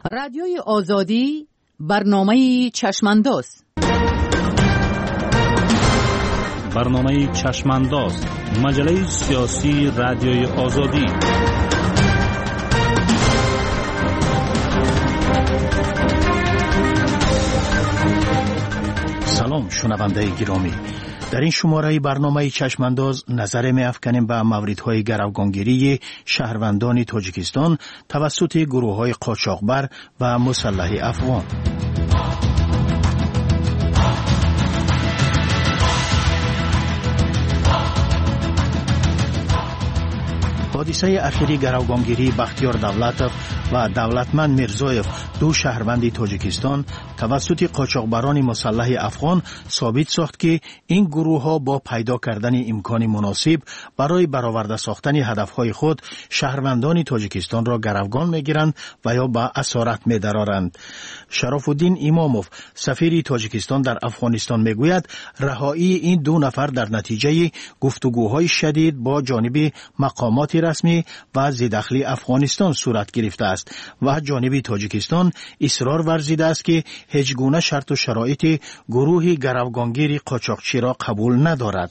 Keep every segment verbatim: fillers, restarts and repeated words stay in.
رادیوی آزادی برنامه چشمانداز. برنامه چشمانداز، مجله سیاسی رادیوی آزادی. سلام شنونده گرامی، در این شماره برنامه چشمانداز نظر می افکنیم به موردهای گروگانگیری شهروندان تاجیکستان توسط گروه‌های قاچاقبر و مسلح افغان. حادثه اخیری گروگانگیری بختیار دولتوف و دولتمند میرزایف، دو شهروند تاجیکستان، توسط قاچاقبران مسلح افغان ثابت ساخت که این گروه ها با پیدا کردن امکان مناسب برای برآورده ساختن هدفهای خود شهروندان تاجیکستان را گروگان میگیرند و یا به اسارت میدرارند. شرف الدین اماموف، سفیر تاجیکستان در افغانستان، میگوید رهایی این دو نفر در نتیجه گفتگوهای شدید با جانب مقامات رسمی و ضددخلی افغانستان صورت گرفته است و جانب تاجیکستان اصرار ورزیده است که هیچ گونه شرط و شرایط گروه گروگانگیر قاچاقچی را قبول ندارد.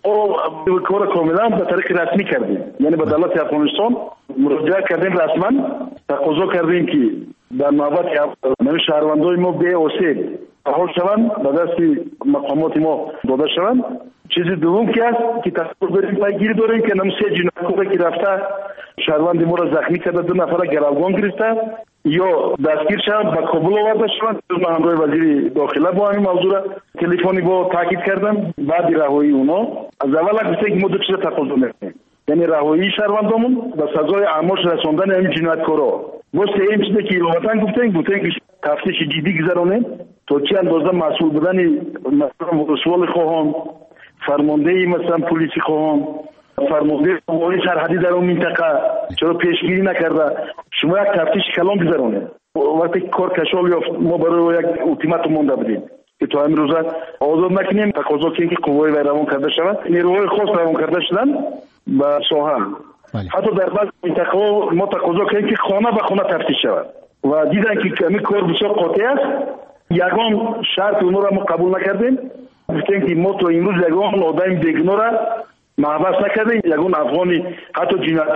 او کار کاملا به طریق رسمی کردیم، یعنی به دولت افغانستان مراجعه کردیم، رسما تقاضا کردیم که در نوبت من شهروندای ما به آسیب رها شوند، به دست مقامات ما داده شوند. چیزی دوم که است که تصور داریم پیگیری داریم که نمسه جنایتکاری که رفته شهروند ما را زخمی کرده، دو نفر گروگان گرفته یا دستگیر شدند، به کابل آورده شدند. من همراه وزیر داخله با این موضوع تلفنی با تاکید کردم. بعد رهایی اونا از اول گفته که ما دو چیز تقاضا میکنیم، یعنی رهایی شهروندامون و سزای اعمالش رساندن این جنایتکارا. واسه این چیزی که الهاتن گفتن گفتن که تفتیش جدی گذرانه تا چه اندازه مسئول بودن مثلا رسول خواهان، فرمانده مثلا پلیسی خواهان، فرمانده قوای سرحدی در اون منطقه چرا پیشگیری نکرده؟ شما یک تفتیش کلان گذرانه. وقتی کار کشال یافت ما برای یک التیماتوم مونده بودیم که تا امروز آزاد نکنیم. تقاضا کردیم که قوای وی روان کرده شود، نیروهای خاص روان کرده شدن به ساحل. حتی در بعض منطقه ما تقاضا کردیم که خانه به خانه تفتیش شود و دیدن که کمی کار بسیار قاطع است. یگان شرط اونو را ما قبول نکردیم، گفتیم که ما تا امروز یگان آدم بیگنا را محبس نکردیم، یگان افغانی حتی جنایت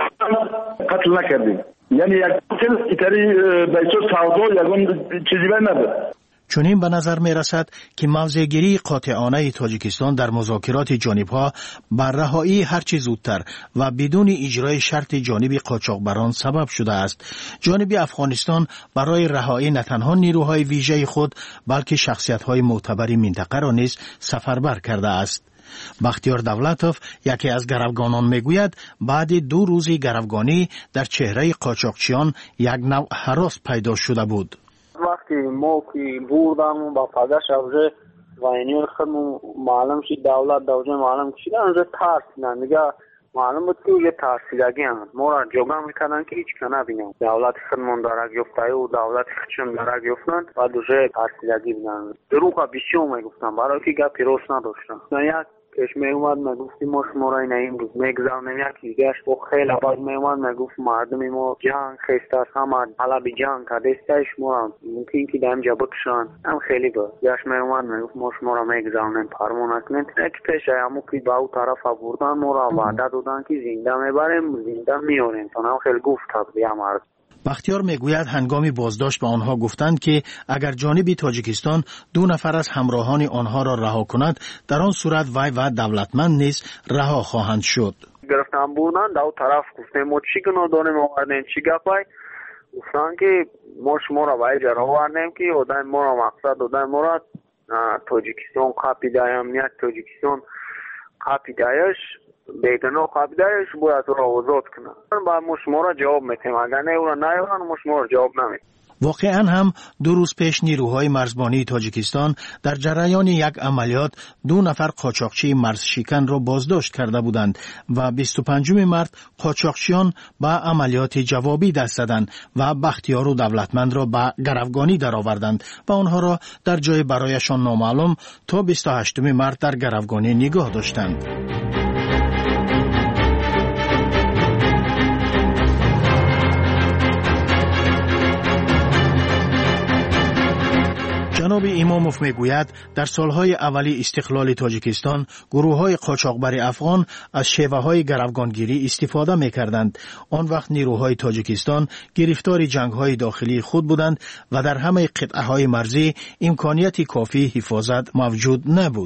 قتل نکردیم. یعنی یک قتل ایتری بیسو سودا یگان چیزی بین نبود. چنین به نظر می رسد که موضع‌گیری قاطعانه تاجیکستان در مذاکرات جانبها بر رهایی هرچه زودتر و بدون اجرای شرط جانب قاچاقبران سبب شده است. جانب افغانستان برای رهایی نه تنها نیروهای ویژه خود بلکه شخصیت‌های معتبر منطقه را نیز سفربر کرده است. بختیار دولتوف، یکی از گروگانان، میگوید بعد دو روز گروگانی در چهره قاچاقچیان یک نوع هراس پیدا شده بود. وقتی ما که بردم با پدر شوزه و اینی خودم معلوم شد دولت دوجه معلوم شد انجا ترسیدن دیگه. معلوم بود که یه ترسیدگی هم ما را جوگم میکنن که هیچ کنه بینم دولت خودمون دارک یفته و دولت خودشون دارک یفتن و دوجه ترسیدگی بینن. دروغ بیشیو میگفتن برای که گپی روش نداشتن. یک کش می اومد میگفتی ما شما را این این روز میگذارنیم یکی گشت و خیلی بعد می اومد میگفت مردمی ما جنگ خیسته است، همه حلب جنگ کردسته شما را ممکن که دمجا بکشن هم خیلی بود. گشت می اومد میگفت ما شما را میگذارنیم پرمون اکنیم یک پیش همو که به او طرف بردن ما را وعده دادن که زنده میبریم زنده میاریم تا هم خیلی گفت کردی هم مرد. بختیار میگوید هنگام بازداشت به آنها گفتند که اگر جانب تاجیکستان دو نفر از همراهان آنها را رها کند در آن صورت وی و دولتمند نیز رها خواهند شد. گرفتن بودن دو طرف گفتیم ما چی گناه داریم آوردیم چی گپای گفتن که ما شما را باید جرا آوردیم که آدم ما را مقصد آدم ما را تاجیکستان قاپیده امنیت تاجیکستان قاپیدهش بیگناه قابدهش باید را آزاد کنن. باید ما شما را جواب میتیم، اگر نه او را نیارن ما شما را جواب نمیتیم. واقعا هم دو روز پیش نیروهای مرزبانی تاجیکستان در جریان یک عملیات دو نفر قاچاقچی مرز شکن را بازداشت کرده بودند و بیست و پنجم مارس قاچاقچیان به عملیات جوابی دست زدند و بختیار و دولتمند را به گروگانی درآوردند و آنها را در جای برایشان نامعلوم تا بیست و هشتم مارس در گروگانی نگاه داشتند. جناب اماموف میگوید در سالهای اولی استقلال تاجیکستان گروه‌های قاچاقبر افغان از شیوه‌های گروگانگیری استفاده می‌کردند. آن وقت نیروهای تاجیکستان گرفتار جنگ‌های داخلی خود بودند و در همه قطعه‌های مرزی امکانیت کافی حفاظت موجود نبود.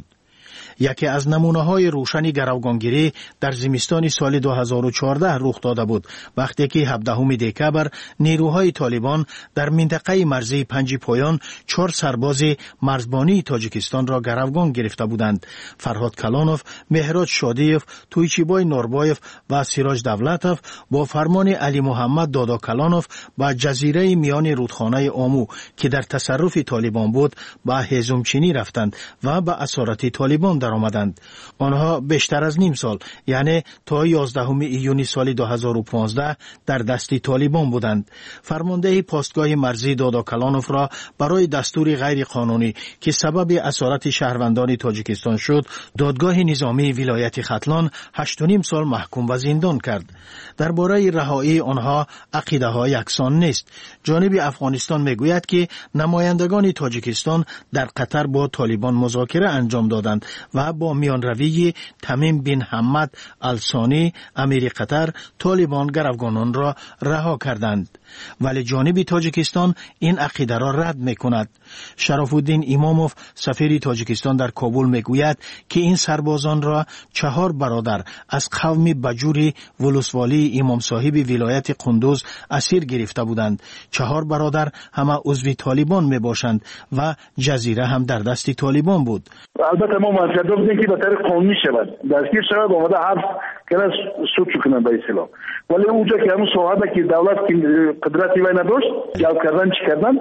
یکی از نمونه‌های روشن گروگانگیری در زمستان سال دو هزار و چهارده رخ داده بود وقتی که هفدهم دکبر نیروهای طالبان در منطقه مرزی پنج پایان چهار سرباز مرزبانی تاجیکستان را گروگان گرفته بودند. فرهاد کلانوف، مهراد شادیف، تویچیبای نوربایف و سیراج دولتوف با فرمان علی محمد دادا کلانوف به جزیره میان رودخانه آمو که در تصرف طالبان بود به هیزمچینی رفتند و به اسارت طالبان در آمدند. آنها بیشتر از نیم سال یعنی تا یازدهم ایونی سال دو هزار و پانزده در دستی طالبان بودند. فرمانده پاستگاه مرزی دادا کلانوف را برای دستور غیر قانونی که سبب اسارت شهروندان تاجیکستان شد دادگاه نظامی ولایت ختلان هشت و نیم سال محکوم به زندان کرد. درباره رهایی آنها عقیده ها یکسان نیست. جانب افغانستان میگوید که نمایندگان تاجیکستان در قطر با طالبان مذاکره انجام دادند و با میانروی تمیم بن حمد الثانی امیر قطر طالبان گروگانان را رها کردند. ولی جانب تاجیکستان این عقیده را رد میکند. شرف الدین اماموف سفیر تاجیکستان در کابل میگوید که این سربازان را چهار برادر از قوم بجور ولسوالی امام صاحب ولایت قندوز اسیر گرفته بودند. چهار برادر همه عضو طالبان میباشند و جزیره هم در دست طالبان بود. البته ما منصب بودیم که به طریق قانونی شود دستگیر شود آمده حرف کنه سود کنن به اصطلاح، ولی اونجا که همون صحبت که دولت قدرتی وای نداشت جلب کردن چی کردن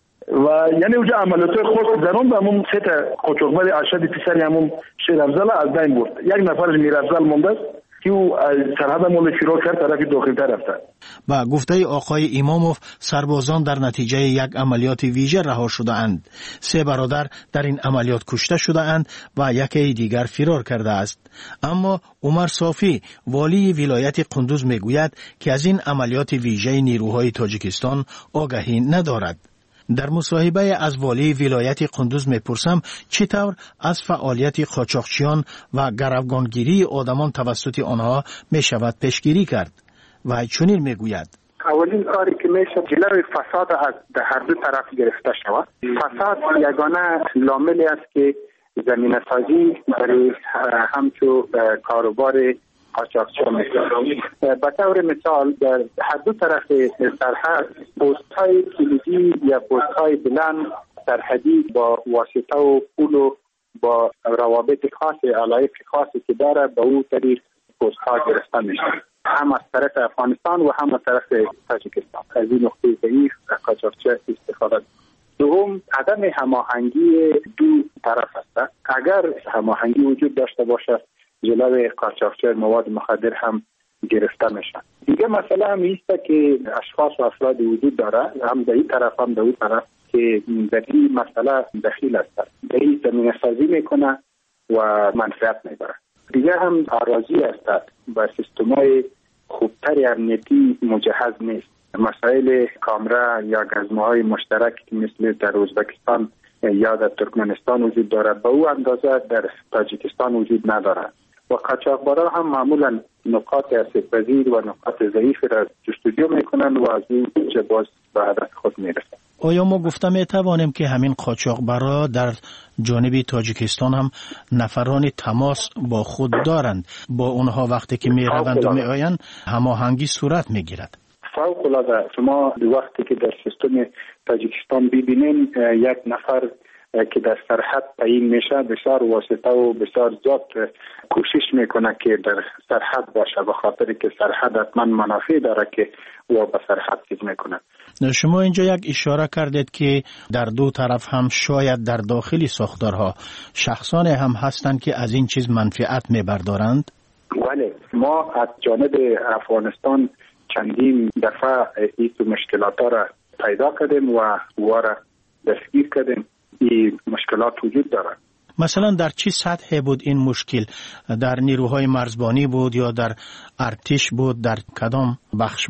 و یعنی اونجا عملیات خاص درون به همون سه تا قاچاقبر ارشد پسر همون شیر افضل از بین برد. یک نفرش میر افضل مونده که او سرحد مول فرار کرد طرف داخل‌تر رفته. با گفته آقای اماموف سربازان در نتیجه یک عملیات ویژه رها شده اند. سه برادر در این عملیات کشته شده اند و یکی دیگر فرار کرده است. اما عمر صافی والی ولایت قندوز میگوید که از این عملیات ویژه نیروهای تاجیکستان آگاهی ندارد. در مصاحبه از والی ولایت قندوز میپرسم چطور از فعالیت قاچاقچیان و گروگانگیری آدمان توسط آنها میشود پیشگیری کرد و چنین میگوید: اولین کاری که میشه جلوی فساد از هر دو طرف گرفته شود. فساد یگانه لاملی است که زمینه سازی برای همچو کاروبار قاچاقچیان میکنه. به طور مثال در هر دو طرف سرحد پست‌های کلیدی یا پست‌های بلند سرحدی با واسطه و پول و با روابط خاص علایق خاصی که داره به او طریق پست‌ها گرفته میشه، هم از طرف افغانستان و هم از طرف تاجیکستان. از این نقطه ضعیف قاچاقچی استفاده. دوم عدم هماهنگی دو طرف است. اگر هماهنگی وجود داشته باشه جلوی قاچاقچی مواد مخدر هم گرفته میشن. دیگه مسئله هم ایسته که اشخاص و افراد وجود داره هم در این طرف هم در اون طرف که در این مسئله دخیل است. در این زمینه سازی میکنه و منفعت میبره. دیگه هم آرازی است با سیستمای خوبتری امنیتی مجهز نیست. مسائل کامرا یا گزمه‌های مشترک که مثل در ازبکستان یا در ترکمنستان وجود داره به او اندازه در تاجیکستان وجود نداره و قاچاقبران هم معمولا نقاط آسیب‌پذیر و نقاط ضعیف را جستجو میکنن و از این چه باز به هدف خود میرسن. آیا ما گفته میتوانیم که همین قاچاقبرا در جانب تاجیکستان هم نفران تماس با خود دارند، با اونها وقتی که میروند و میآیند هماهنگی صورت میگیرد؟ فوق العاده. شما وقتی که در سیستم تاجیکستان ببینین یک نفر که در سرحد تعیین میشه بسیار واسطه و بسیار زیاد کوشش میکنه که در سرحد باشه، به خاطر که سرحد حتما منافع داره که او به سرحد چیز میکنه. شما اینجا یک اشاره کردید که در دو طرف هم شاید در داخل ساختارها شخصان هم هستند که از این چیز منفعت میبردارند. بله، ما از جانب افغانستان چندین دفعه این مشکلات را پیدا کردیم و او را دستگیر کردیم. این مشکلات وجود دارد. مثلا در چه سطح بود این مشکل؟ در نیروهای مرزبانی بود یا در ارتش بود؟ در کدام بخش بود؟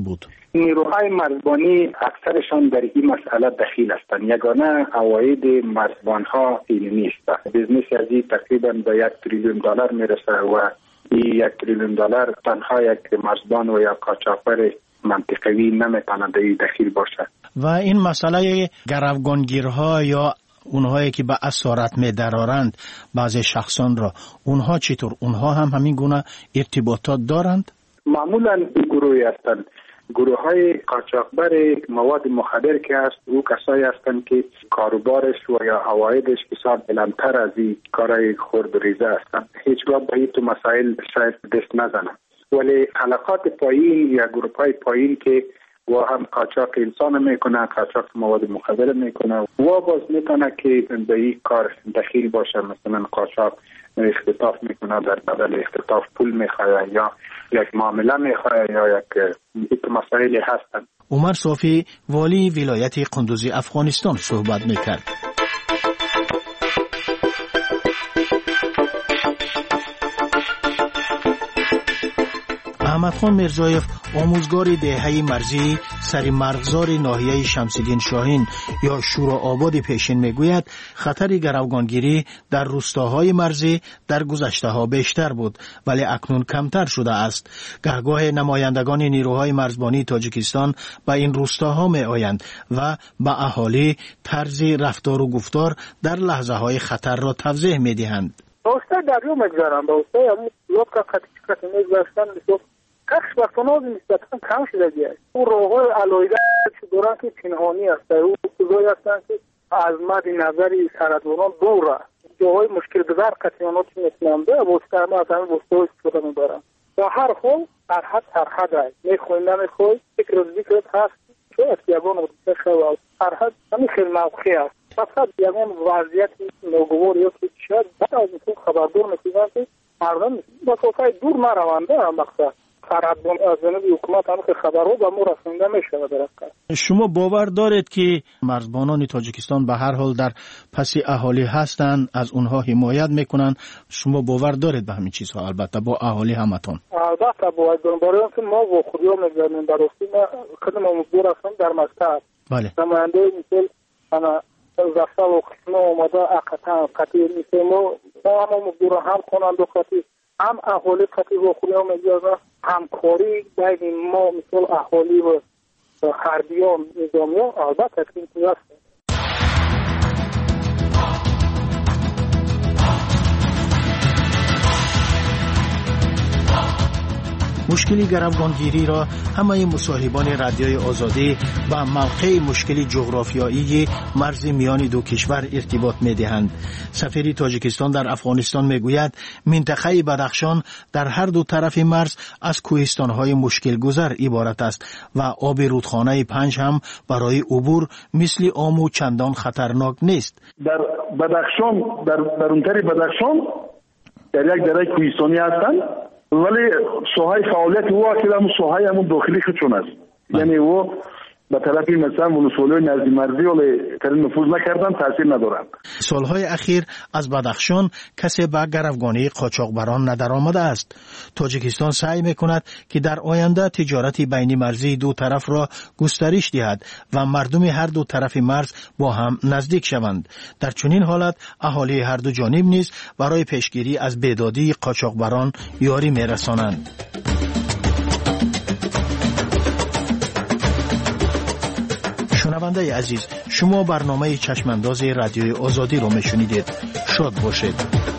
نیروهای مرزبانی اکثرشان در این مسئله دخیل هستند. یگانه عواید مرزبان ها این نیست. بیزنس از این تقریبا به یک تریلیون دلار میرسه و این یک تریلیون دلار تنها یک مرزبان و یا قاچاقبر منطقوی نمیتونه در این دخیل باشه. و این مسئله گروگانگیرها یا اونهایی که به اسارت می‌درارند بعضی شخصان را، اونها چطور؟ اونها هم همین گونه ارتباطات دارند؟ معمولا این گروهی هستند. گروه های قاچاقبر مواد مخدر که هست، او کسایی هستند که کاروبارش و یا عوایدش بسیار بلندتر از این کارهای خرد و ریزه هستند. هیچگاه به این تو مسائل شاید دست نزنند، ولی حلقات پایین یا گروه های پایین که و هم قاچاق انسان میکنه، قاچاق مواد مخدر میکنه و باز میتونه که به این کار دخیل باشه. مثلا قاچاق اختطاف میکنه، در بدل اختطاف پول میخواه یا یک معامله میخواه یا یک مسائلی هستن. عمر صافی والی ولایت قندوز افغانستان صحبت میکرد. احمد خان میرزایف، آموزگار دهه مرزی سری مرغزار ناحیه شمس‌الدین شاهین یا شورآباد پیشین میگوید خطر گروگانگیری در روستاهای مرزی در گذشته‌ها بیشتر بود ولی اکنون کمتر شده است. گهگاه نمایندگان نیروهای مرزبانی تاجیکستان به این روستاها میآیند و به اهالی طرز رفتار و گفتار در لحظه‌های خطر را توضیح میدهند. روستا دریو میگذارن، روستا همون لوکا کاتیکات میگذاشتن میگفت کاش وقتناز نسبتا کم شده دیگه. اون روغای علایده که دوران که پنهانی هست، او چیزایی هستن که از مد نظری سردبانان دور است. جاهای مشکل گذار قطعیانات میتونن به واسطه همه از همه واسطه استفاده میبرن. با هر حال سرحد سرحد هست، میخوای نمیخوای فکر و ذکرت هست که اتیابان و دیگه شد سرحد همین خیلی موقعی هست. فقط یکان وضعیت ناگوار یا که شاید بعد از این خبردار میکنن که مردم با صفحه دور نروانده هم مقصد سرحدبان از جانب حکومت هم که خبرها به ما رسونده میشه درست. شما باور دارید که مرزبانان تاجیکستان به هر حال در پس اهالی هستند، از اونها حمایت میکنن؟ شما باور دارید به همین چیزها؟ البته با اهالی همتون. البته باید دارم، برای اینکه ما با خودیا میگذاریم درستی ما خدم مزدور هستم در مکتب. بله. نماینده مثل انا زفتا و قسمه اومده اقتا قطعی مثل ما با هم مزدور هم کنند و قطعی هم اهالی قطعی با خودیا میگذارم همکاری بین ما مثل اهالی و حربیان نظامیان البته که این هست. مشکلی گروگانگیری را همه مصاحبان رادیوی آزادی با موقع مشکلی جغرافیایی مرز میان دو کشور ارتباط می‌دهند. سفیر تاجیکستان در افغانستان میگوید منطقه بدخشان در هر دو طرف مرز از کوهستان‌های مشکل گذر عبارت است و آب رودخانه پنج هم برای عبور مثل آمو چندان خطرناک نیست. در بدخشان در در اون طرف بدخشان در یک دره کوهستانی هستند ولی ساحه فعالیت او که همون ساحه همون داخلی خودشون است. یعنی او به طرفی مثلا ولسوالی نزدی مرزی ولی ترین نفوذ نکردن، تاثیر ندارند. سالهای اخیر از بدخشان کسی به گروگانی قاچاقبران ندرآمده است. تاجیکستان سعی میکند که در آینده تجارت بین مرزی دو طرف را گسترش دهد و مردم هر دو طرف مرز با هم نزدیک شوند. در چنین حالت اهالی هر دو جانب نیز برای پیشگیری از بیدادی قاچاقبران یاری میرسانند. شنونده عزیز، شما برنامه چشمانداز رادیوی آزادی رو میشنیدید. شاد باشید.